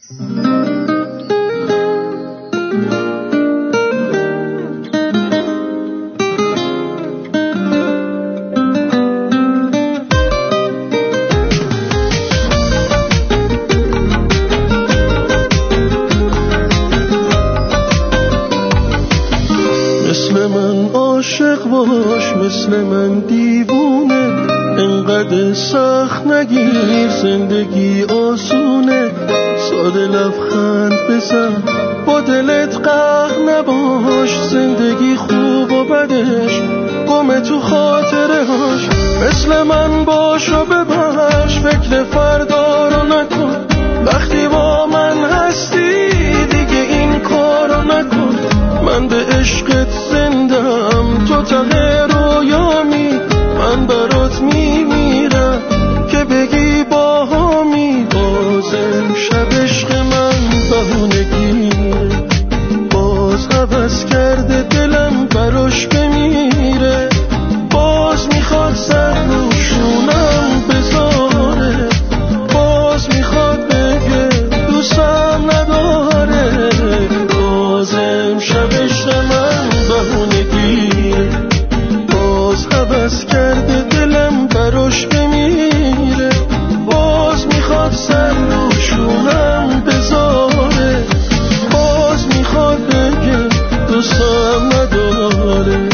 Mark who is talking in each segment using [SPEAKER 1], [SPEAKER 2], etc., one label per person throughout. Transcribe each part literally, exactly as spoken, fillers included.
[SPEAKER 1] مثل من عاشق باش، مثل من دیوونه، انقدر سخت نگیر زندگی آسونه. ساده لبخند بزن، با دلت قهر نباش، زندگی خوب و بدش گم تو خاطره هاش. مثل من باش و ببخش، فکر فردا رو نکن، وقتی با من هستی دیگه این کارو نکن. من به عشقت زندم، تو ته رویامی، من برات میمیرم که بگی باهامی. بازم شب عشق من بهونگیره، باز عوض کرده دلم براش بمیره. باز میخواد سر روشونم بذاره، باز میخواد بگه دوستم نداره. بازم شب عشق من بهونگیره، باز عوض کرده دلم براش بمیره. باز میخواد سر روشونم بذاره، باز میخواد بگه دوستم نداره.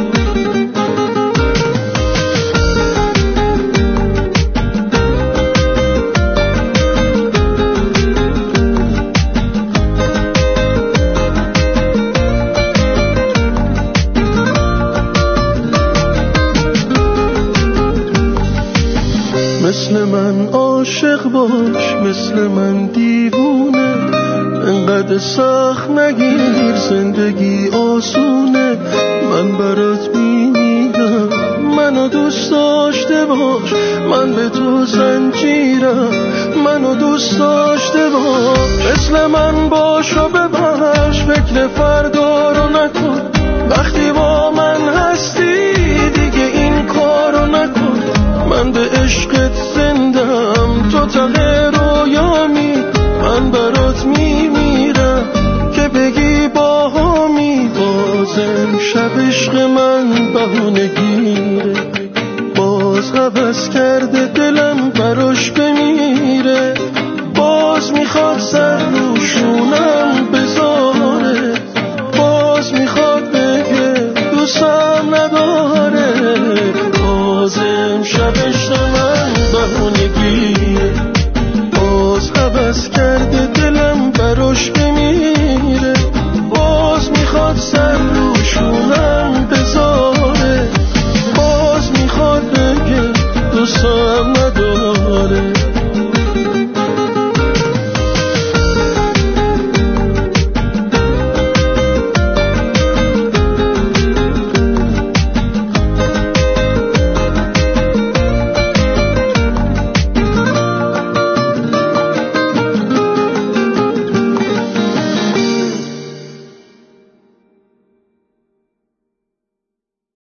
[SPEAKER 1] مثل من عاشق باش، مثل من دیوونه، انقدر سخت نگیر زندگی آسونه. من برات میمیرم، منو دوست داشته باش، من به تو زنجیرم، منو دوست داشته باش. مثل من باش و ببخش، فکر فردا رو نکن، وقتی با من هستی دیگه این کارو نکن. من به عشقت زندم، تو ته رویامی، من برات میمیرم که بگی باهامی. بازم شب عشق من بهونگیره، باز عوض کرده دلم براش بمیره. باز میخواد سر روشونم بذاره، باز میخواد بگه دوستم نداره. بازم شب عشق من بهونگیره، باز عوض کرده دلم براش بمیره.